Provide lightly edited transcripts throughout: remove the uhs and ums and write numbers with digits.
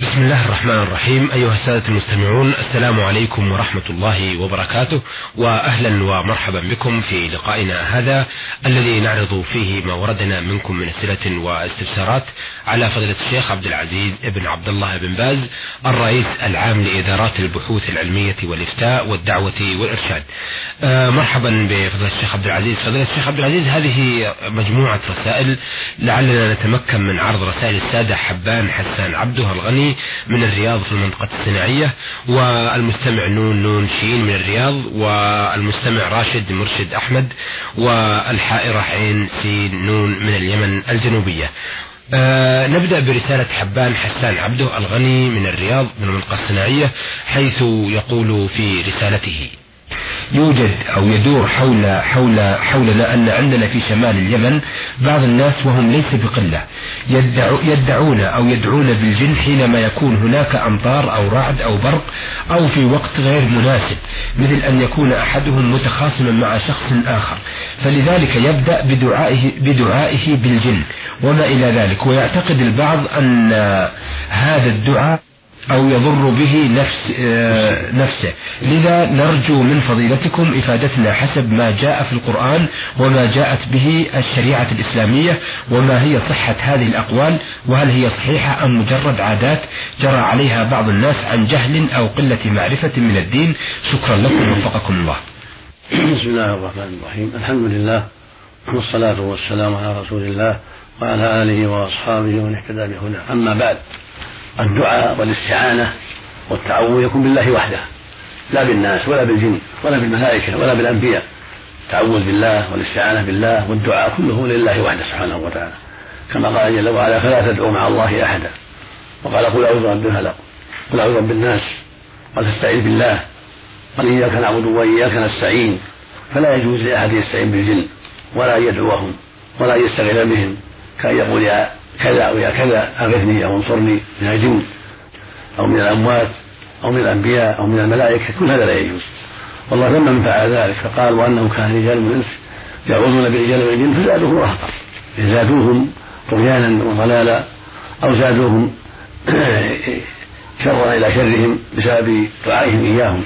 بسم الله الرحمن الرحيم. أيها السادة المستمعون، السلام عليكم ورحمة الله وبركاته، وأهلا ومرحبا بكم في لقائنا هذا الذي نعرض فيه ما وردنا منكم من أسئلة واستفسارات على فضيلة الشيخ عبد العزيز بن عبد الله بن باز، الرئيس العام لإدارات البحوث العلمية والإفتاء والدعوة والإرشاد. مرحبا بفضيلة الشيخ عبد العزيز. فضيلة الشيخ عبد العزيز، هذه مجموعة رسائل لعلنا نتمكن من عرض رسائل السادة حبان حسان عبده الغني من الرياض في المنطقة الصناعية، والمستمع نون شين من الرياض، والمستمع راشد مرشد أحمد، والحائرة عين سين نون من اليمن الجنوبية. نبدأ برسالة حبان حسان عبده الغني من الرياض من المنطقة الصناعية، حيث يقول في رسالته: يوجد أو يدور حولنا أن عندنا في شمال اليمن بعض الناس، وهم ليس بقلة، يدعون أو يدعون بالجن حينما يكون هناك أمطار أو رعد أو برق أو في وقت غير مناسب، مثل أن يكون أحدهم متخاصما مع شخص آخر، فلذلك يبدأ بدعائه بالجن وما إلى ذلك، ويعتقد البعض أن هذا الدعاء أو يضر به نفسه. لذا نرجو من فضيلتكم إفادتنا حسب ما جاء في القرآن وما جاءت به الشريعة الإسلامية، وما هي صحة هذه الأقوال، وهل هي صحيحة أم مجرد عادات جرى عليها بعض الناس عن جهل أو قلة معرفة من الدين. شكرا لكم وفقكم الله. بسم الله الرحمن الرحيم. الحمد لله والصلاة والسلام على رسول الله وعلى آله وأصحابه ومن اهتدى بهداه. أما بعد، الدعاء والاستعانة والتعوذ يكون بالله وحده، لا بالناس ولا بالجن ولا بالملائكة ولا بالأنبياء. التعوذ بالله والاستعانة بالله والدعاء كله لله وحده سبحانه وتعالى، كما قال جل وعلا: فلا تدعوا مع الله أحدا. وقال: قل أعوذ برب الفلق، قل أعوذ برب الناس، وتستعين بالله، قال: إياك نعبد وإياك نستعين. فلا يجوز لأحد يستعين بالجن ولا يدعوهم ولا يستغل بهم، كان يقول يا كذا أو يا كذا أغثني أو انصرني من الجن أو من الأموات أو من الأنبياء أو من الملائكة، كل هذا لا يجوز. والله ذم من فعل ذلك، فقال: وأنه كان رجال من الإنس يعوذون برجال من الجن فزادوهم رهقا، زادوهم طغيانا وضلالا أو زادوهم شرا إلى شرهم بسبب دعائهم إياهم.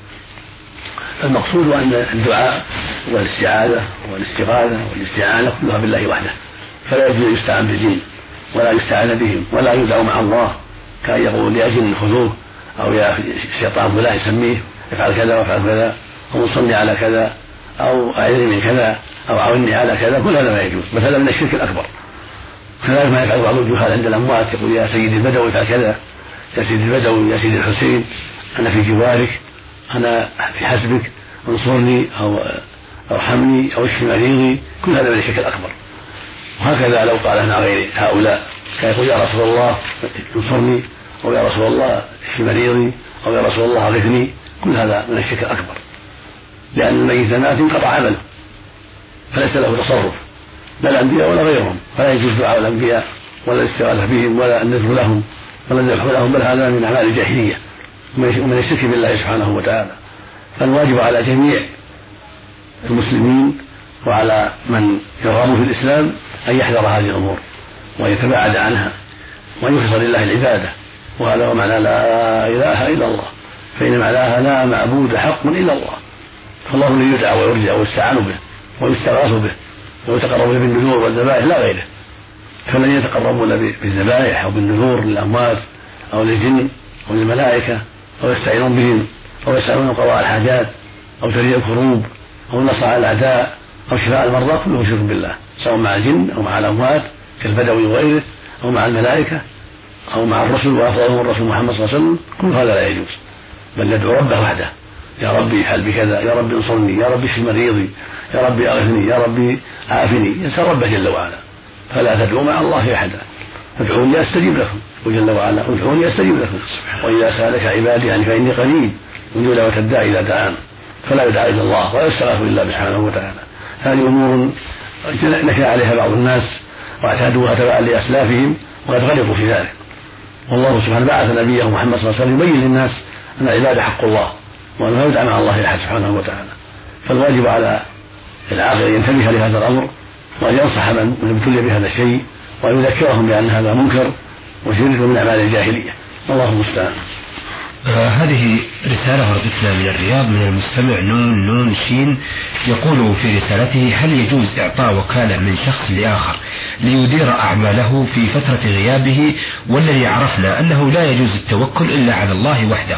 المقصود أن الدعاء والاستعاذة والاستغاثة والاستعانة كلها بالله وحده، فلا يجوز يستعان بالجن ولا يستعان بهم ولا يدعو مع الله، كان يقول يا جن خذوه أو يا شيطان فلان يسميه افعل كذا وافعل كذا، أو انصرني على كذا، أو أعذني من كذا، أو عاوني على كذا، كل هذا لا يجوز، مثلا من الشرك الأكبر. كذلك ما يفعل بعض الجهال عند الأموات، يقول يا سيدي البدوي افعل كذا، يا سيدي البدوي، يا سيدي الحسين، أنا في جوارك، أنا في حسبك، انصرني أو ارحمني أو اشف مريضي، كل هذا من الشرك الأكبر. وهكذا لو قال عن غير هؤلاء، كان يقول يا رسول الله انصرني، أو يا رسول الله اشف مريضي، أو يا رسول الله اغثني، كل هذا من الشرك الأكبر، لأن الميت مات انقطع عمله فليس له تصرف، لا الأنبياء ولا غيرهم، فلا يجوز دعاء الأنبياء ولا الاستغاثة بهم ولا النذر لهم ولا الذبح لهم، بل هذا من أعمال الجاهلية ومن الشرك بالله سبحانه وتعالى. فالواجب على جميع المسلمين وعلى من يرغب في الإسلام أن يحذر هذه الأمور ويتباعد عنها ويخلص لله العبادة، وهذا هو معنى لا إله إلا الله، فإن معناها لا معبود حق إلا الله، فالله الذي يدعى ويرجى ويستعان به ويستغاث به ويتقرب به بالنذور والذبائح لا غيره. فالذين يتقربون بالذبائح أو بالنذور للأموات أو للجن أو للملائكة أو يستعينون بهم أو يسألون قضاء الحاجات أو تريء الكروب أو النصر على الأعداء أو شفاء المرضى، كله شرك بالله، سواء مع الجن أو مع الأموات كالبدوي وغيره، أو مع الملائكة أو مع الرسل وأفضلهم الرسول محمد صلى الله عليه وسلم، كل هذا لا يجوز، بل يدعو ربه وحده: يا ربي افعل بكذا، يا ربي انصرني، يا ربي اشف مريضي، يا ربي اغثني، يا ربي عافني، يسأل ربه جل وعلا. فلا تدعوا مع الله احدا، ادعوني استجب لكم، وجل وعلا ادعوني استجب لكم، واذا سالك عبادي عني فاني قريب اجيب دعوة الداعي اذا دعان، فلا يدعى الا الله ولا يستغاث الا سبحانه وتعالى. هذه امور نكى عليها بعض الناس واعتادوها تبعا لاسلافهم وقد غلطوا في ذلك. والله سبحانه بعث نبيه محمد صلى الله عليه وسلم يبين للناس ان العباده حق الله وأنه لا يدعى مع الله أحد سبحانه وتعالى. فالواجب على العاقل أن ينتبه لهذا الأمر وأن ينصح من ابتلي بهذا الشيء وأن يذكرهم بأن هذا منكر وشرك من أعمال الجاهلية. الله المستعان. هذه رسالة وردتنا من الرياض من المستمع نون شين، يقول في رسالته: هل يجوز إعطاء وكالة من شخص لآخر ليدير أعماله في فترة غيابه، والذي عرفنا أنه لا يجوز التوكل إلا على الله وحده؟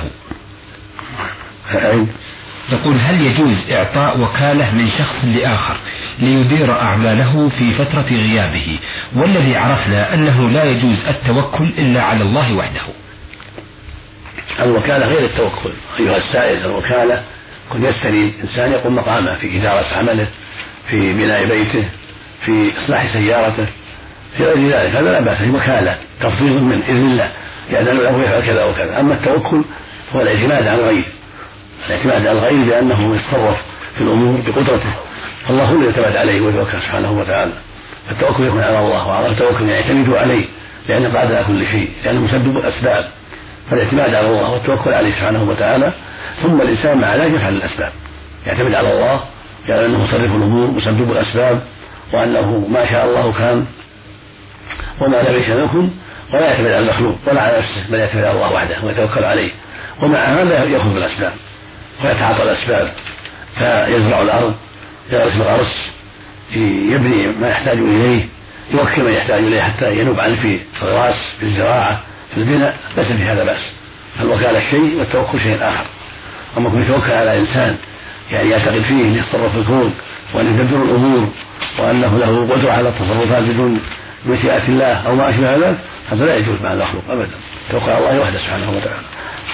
يقول: هل يجوز إعطاء وكالة من شخص لآخر ليدير أعماله في فترة غيابه، والذي عرفنا أنه لا يجوز التوكل إلا على الله وحده؟ الوكالة غير التوكل أيها السائل. الوكالة كن يستري إنسان يقوم مقامه في إدارة عمله، في بناء بيته، في إصلاح سيارته، في غير ذلك، هذا لا بأس، وكالة تفضيل من إذن الله يأذن له يفعل كذا وكذا. أما التوكل هو الاعتماد على الغير، الاعتماد على الغير بأنه يتصرف في الأمور بقدرته، الله هو الذي يعتمد عليه ويتوكل سبحانه وتعالى. التوكل يكون على الله، وعلى التوكل يعتمد عليه لأنه قادر على كل شيء، لأنه مسبب الأسباب، فالاعتماد على الله والتوكل عليه سبحانه وتعالى. ثم الإنسان مع ذلك يفعل الأسباب، يعتمد على الله، يعني أنه مصرف الأمور مسبب الأسباب، وأنه ما شاء الله كان وما لم يشاء يكن، ولا يعتمد على المخلوق ولا على نفسه، بل يعتمد على الله وحده ويتوكل عليه. ومع هذا يأخذ بالأسباب ويتعاطى الأسباب، فيزرع الأرض، يغرس الغرس، يبني ما يحتاج إليه، يوكل من يحتاج إليه حتى ينوب عنه في الغراس، في الزراعة، في البناء، ليس في هذا بأس. الوكالة شيء والتوكل شيء آخر. أما كن يتوكل على إنسان يعني يعتقد فيه أن يتصرف في الكون وأن يدبر الأمور وأنه له قدرة على التصرفات بدون مشيئة الله أو ما أشبه ذلك، هذا لا يجوز مع المخلوق أبدا. توكل على الله وحده سبحانه وتعالى.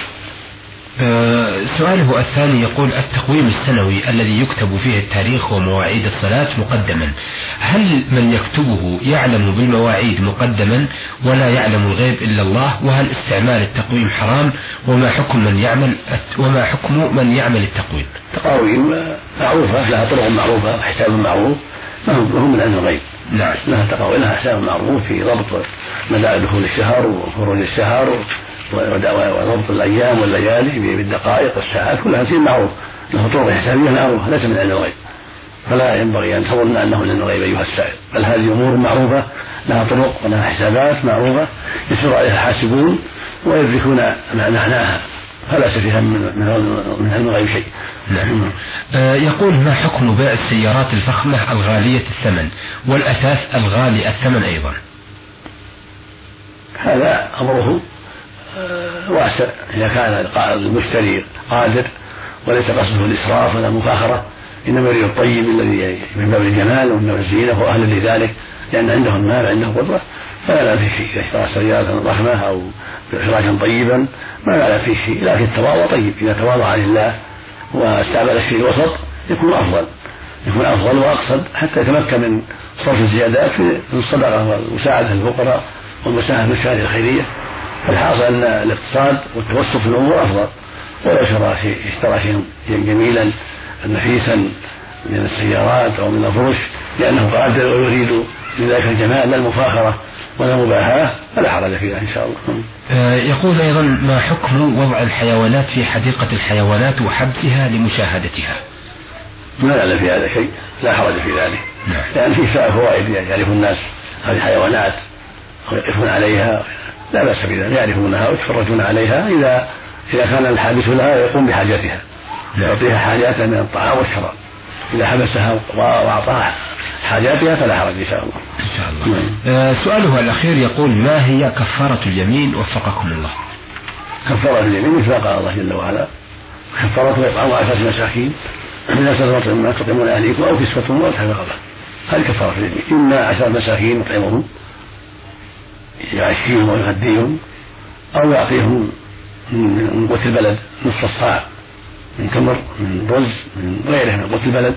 سؤاله الثاني يقول: التقويم السنوي الذي يكتب فيه التاريخ ومواعيد الصلاة مقدما، هل من يكتبه يعلم بالمواعيد مقدما ولا يعلم الغيب إلا الله؟ وهل استعمال التقويم حرام؟ وما حكم من يعمل التقويم؟ تقاويم معروفة، لها طرق معروفة وحساب معروف، ما هو من علم الغيب. نعم. لها تقاويم، لها حساب معروف في ضبط مدى دخول الشهر وخروج الشهر وضبط الأيام والليالي بالدقائق والساعات، كلها شيء معروف، له طرق حسابية معروفة، ليس من علم الغيب. فلا ينبغي أن تظن أنه من الغيب أيها السائل، بل هذه أمور معروفة لها طرق ولها حسابات معروفة يسير عليها الحاسبون ويدركون معناها، فلا فيها من علم الغيب شيء. نعم. يقول: ما حكم بيع السيارات الفخمة الغالية الثمن والأثاث الغالي الثمن أيضا؟ هذا أمره واسع، إذا كان المشتري قادر وليس قصده الإسراف ولا المفاخرة، إنما يريد الطيب الذي من باب الجمال ومن باب الزينة وأهل لذلك، لأن عنده المال عنده قدرة، فلا لا فيه شيء. إذا اشترى سيارة ضخمة أو فراشا طيبا ما لا فيه شيء، لكن التواضع طيب، إذا تواضع لله واستعمل الشيء الوسط يكون أفضل وأقصد، حتى يتمكن من صرف الزيادات في الصدقة والمساعدة للفقراء والمساهمة في الشهادة الخيرية. فالحاصل أن الاقتصاد والتوسط في الأمور أفضل. ولو اشترى شيئا جميلا نفيسا من السيارات أو من الفرش لأنه قادر ويريد من ذلك الجمال لا المفاخرة ولا المباهاة، فلا حرج فيها إن شاء الله. يقول أيضا: ما حكم وضع الحيوانات في حديقة الحيوانات وحبسها لمشاهدتها؟ ما يعلم في هذا شيء، لا حرج في ذلك. نعم. لأن فيه فوائد، يعرف الناس هذه الحيوانات أو يقفون عليها، لا بأس بذلك، يعرفونها ويتفرجون عليها إذا كان الحابس لها يقوم بحاجاتها، يعطيها حاجاتها من الطعام والشراب. إذا حبسها وأعطاها حاجاتها فلا حرج إن شاء الله. إن شاء الله. سؤاله الأخير يقول: ما هي كفارة اليمين وفقكم الله؟ كفارة اليمين مثل قال الله جل وعلا: كفارة إطعام 10 مساكين من أسر ما تطعمون أهليكم أو كسوتهم أو تحرير رقبة. هذه كفارة اليمين، إما 10 مساكين يطعمهم يعشيهم ويغديهم، أو يعطيهم من قوت البلد نصف الصاع من تمر من رز من غيره من قوت البلد،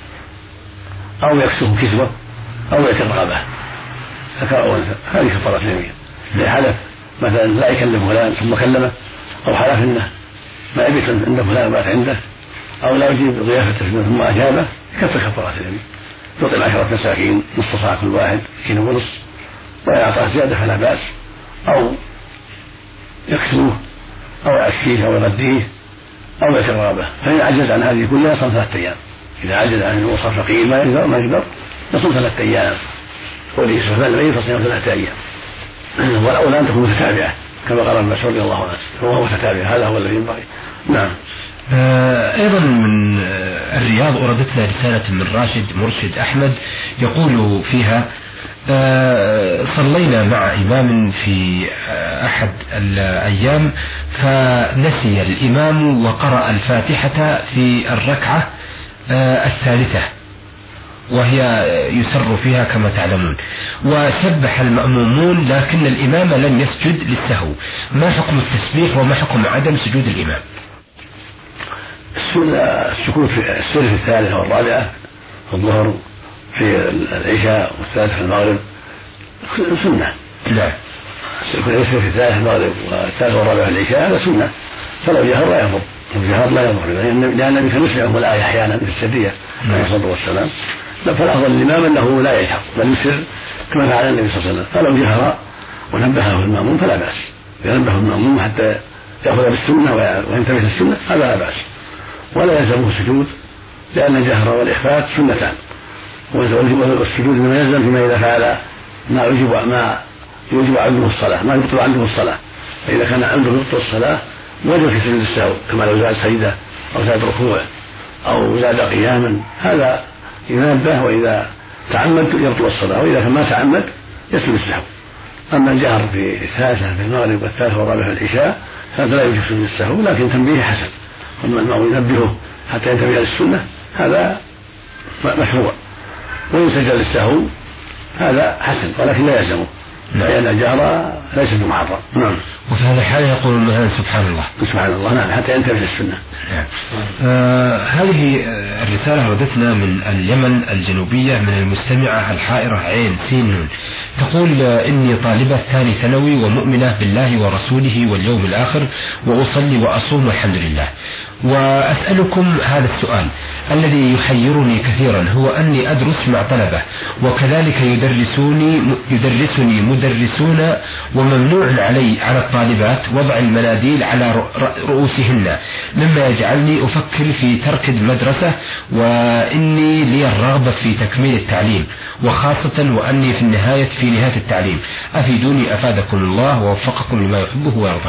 أو يكسوهم كسوة، أو يعتق رقبة ذكر أو أنثى. هذه كفارة اليمين. حلف مثلا لا يكلم فلان ثم كلمه، أو حلف إنه ما يبيت عند فلان بات عنده، أو لا يجيب ضيافته ثم أجابه، يكفر كفارة اليمين. يطعم 10 مساكين نصف صاع كل واحد كيلو ونصف، ويعطاه زيادة فلا بأس، أو يكسوه أو يعشيه أو يغديه أو يعتق رقبة. فإن عجز عن هذه كلها صام 3 أيام. إذا عجز عن الوصف فقير ما يقدر يصوم 3 أيام، وليس فعل فصيام 3 أيام، والأولى أن تكون متتابعة كما قال ابن مسعود رضي الله عنه، هو متتابع، هذا هو الذي ينبغي. نعم. أيضا من الرياض أوردتنا رسالة من راشد مرشد أحمد يقول فيها: صلينا مع إمام في أحد الأيام فنسي الإمام وقرأ الفاتحة في الركعة الثالثة وهي يسر فيها كما تعلمون، وسبح المأمومون لكن الإمام لم يسجد للسهو، ما حكم التسبيح وما حكم عدم سجود الإمام؟ السكوت في السر في الثالثة والرابعة في الظهر، في العشاء والثالثة في المغرب سنة. لا السر في الثالثة في المغرب والثالثة والرابعة في العشاء هذا سنة، فلو جهر لا يضر، الجهار لا يضر، لأن النبي كان يسمعهم الآية أحيانا في السرية عليه الصلاة والسلام، فالأفضل الإمام أنه لا يجهر بل يسر كما فعل النبي صلى الله عليه وسلم، فلو جهر ونبهه المأموم فلا بأس، ينبه المأموم حتى يأخذ بالسنة وينتبه للسنة هذا لا بأس، ولا يلزمه السجود لأن الجهر والإخفاء سنتان، والسجود إنما يلزم فيما إذا فعل ما يوجب عنده الصلاة، ما يبطل عنده الصلاة، فإذا كان عنده يبطل الصلاة وجب في سجود السهو، كما لو زاد سجدة أو زاد ركوع أو زاد قياما هذا ينبه، وإذا تعمد يبطل الصلاة، وإذا كان ما تعمد يسجد السهو. أما الجهر في الثالثة في المغرب والثالثة والرابعة في العشاء هذا لا يوجب سجود السهو، لكن تنبيه حسن، أما المأموم ينبهه حتى ينتبه للسنة هذا مشروع، ويسجد للسهو هذا حسن ولكن لا يلزمه، لأن الجهر ليس بمحرم. نعم. وفي هذا الحال يقول المذهب سبحان الله سبحان الله، نعم، حتى ينتبه للسنة. نعم. هذه الرسالة وردتنا من اليمن الجنوبية من المستمعة الحائرة عين سين نون، تقول: إني طالبة ثاني ثانوي ومؤمنة بالله ورسوله واليوم الآخر، وأصلي وأصوم والحمد لله، وأسألكم هذا السؤال الذي يحيرني كثيرا، هو أني أدرس مع طلبة وكذلك يدرسني مدرسون، وممنوع على الطالبات وضع المناديل على رؤوسهن، مما يجعلني أفكر في ترك المدرسة، وإني لي الرغبة في تكميل التعليم، وخاصة وأني في نهاية التعليم، أفيدوني أفادكم الله ووفقكم لما يحبه ويرضاه.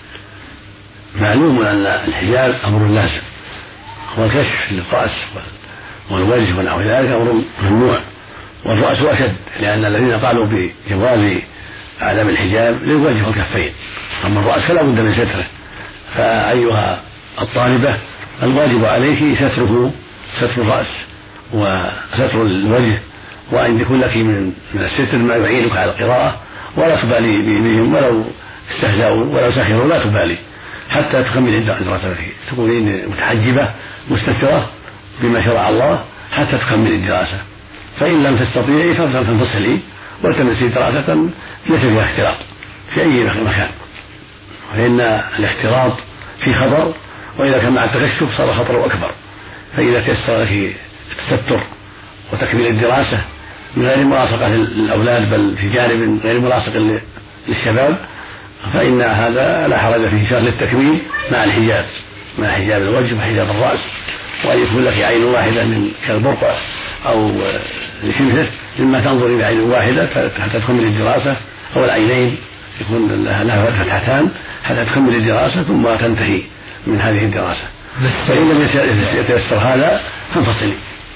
معلوم أن الحجاب أمر لازم، والكشف للرأس والوجه ونحو ذلك أمر ممنوع، والرأس أشد، لأن الذين قالوا بجواز عدم الحجاب للوجه والكفين، أما الرأس فلا بد من ستره. فأيها الطالبة الواجب عليك ستر الرأس وستر الوجه، وأن يكون لك من الستر ما يعينك على القراءة، ولا تبالي بهم ولو استهزأوا ولو سخروا، لا تبالي حتى تكمل دراستك، تكونين متحجبة مستترة بما شرع الله حتى تكمل الدراسة، فإن لم تستطيعي فانفصلي والتمسي دراسة ليس فيها اختلاط في أي مكان، فإن الاختلاط في خطر، وإذا كان مع التكشف صار خطره أكبر. فإذا تيسر لك التستر وتكميل الدراسة من غير ملاصقة للأولاد بل في جانب غير ملاصق للشباب، فإن هذا لا حرج فيه، شرط للتكميل مع حجاب الوجه وحجاب الرأس، وأن يكون لك عين واحدة من كالبرقع أو لشبهه مما تنظر إلى عين واحدة حتى تكمل الدراسة، أو العينين يكون لها فتحتان حتى تكمل الدراسة ثم تنتهي من هذه الدراسة. فإن لم يتيسر هذا فانفصلي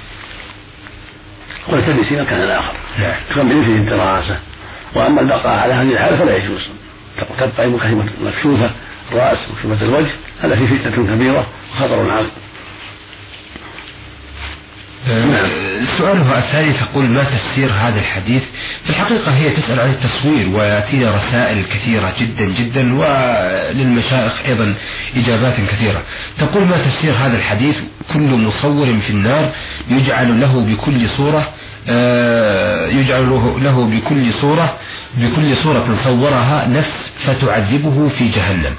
والتمسي مكان آخر تكمل فيه الدراسة. وأما البقاء على هذه الحالة فلا يجوز، تبقى مكشوفة الرأس ومكشوفة الوجه، هذا فيه فتنة كبيرة وخطر عظيم. سؤالها الثاني تقول: ما تفسير هذا الحديث؟ في الحقيقة هي تسأل عن التصوير، ويأتينا رسائل كثيرة جدا جدا، وللمشايخ أيضا إجابات كثيرة. تقول: ما تفسير هذا الحديث: كل مصور في النار يجعل له بكل صورة صورها نفس فتعذبه في جهنم،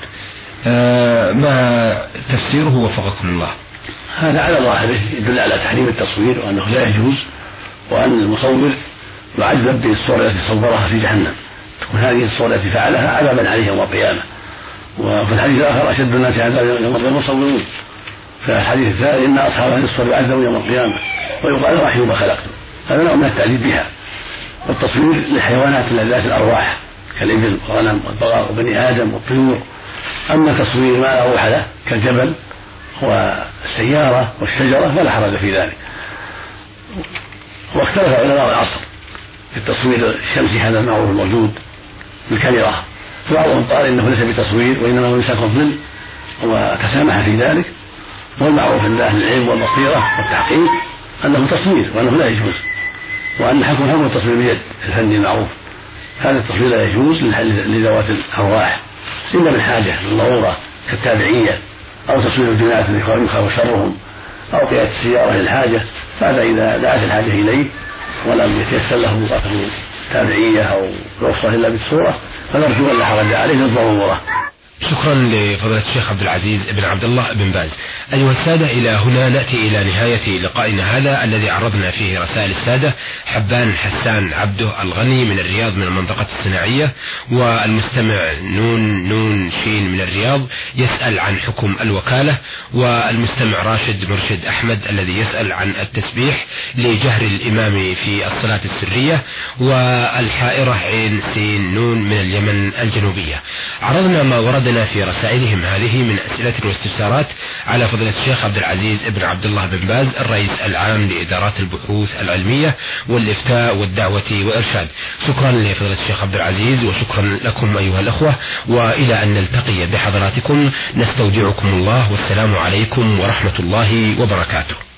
ما تفسيره وفقكم الله؟ هذا على ظاهره يدل على تحريم التصوير وأنه لا يجوز، وأن المصور يعذب بالصورة التي صورها في جهنم، تكون هذه الصورة التي فعلها عذابا عليه يوم القيامة. وفي الحديث الآخر: أشد الناس عذابا يوم القيامة المصورون. في الحديث الثاني: إن أصحاب هذه الصور يعذبون يوم القيامة ويقال: رحموا ما خلقتم. هذا نوع من التعذيب بها. والتصوير للحيوانات ذات الأرواح كالإبل والغنم والبقر وبني آدم والطيور. أما تصوير ما لا روح له كالجبل والسيارة والشجرة فلا حرج في ذلك. واختلف علماء العصر في التصوير الشمسي هذا المعروف الموجود بالكاميرا، فبعضهم قال إنه ليس بتصوير وإنما هو يمسك الظل وتسامح في ذلك، والمعروف عند أهل العلم والبصيرة والتحقيق أنه تصوير وأنه لا يجوز، وأن حكم التصوير بيد الفني المعروف. هذا التصوير لا يجوز لذوات الأرواح إلا من حاجة من ضرورة كالتابعية أو تصوير الجنات يخاف شرهم أو قيادة السيارة للحاجة، فهذا إذا دعت الحاجة إليه ولم يتيسر له أن تكون تابعية أو رخصة إلا بالصورة فنرجو أن لا حرج عليه للضرورة. شكرا لفضيلة الشيخ عبد العزيز بن عبد الله بن باز. أيها السادة، إلى هنا نأتي إلى نهاية لقائنا هذا الذي عرضنا فيه رسائل السادة. حبان حسان عبده الغني من الرياض من المنطقة الصناعية، والمستمع نون شين من الرياض يسأل عن حكم الوكالة، والمستمع راشد مرشد أحمد الذي يسأل عن التسبيح لجهر الإمام في الصلاة السرية، والحائرة عين سين نون من اليمن الجنوبية. عرضنا ما وردنا في رسائلهم هذه من أسئلة واستفسارات على فضيلة الشيخ عبد العزيز بن عبد الله بن باز الرئيس العام لإدارات البحوث العلمية والإفتاء والدعوة وإرشاد. شكرا لفضيلة الشيخ عبد العزيز وشكرا لكم أيها الأخوة، وإلى أن نلتقي بحضراتكم نستودعكم الله، والسلام عليكم ورحمة الله وبركاته.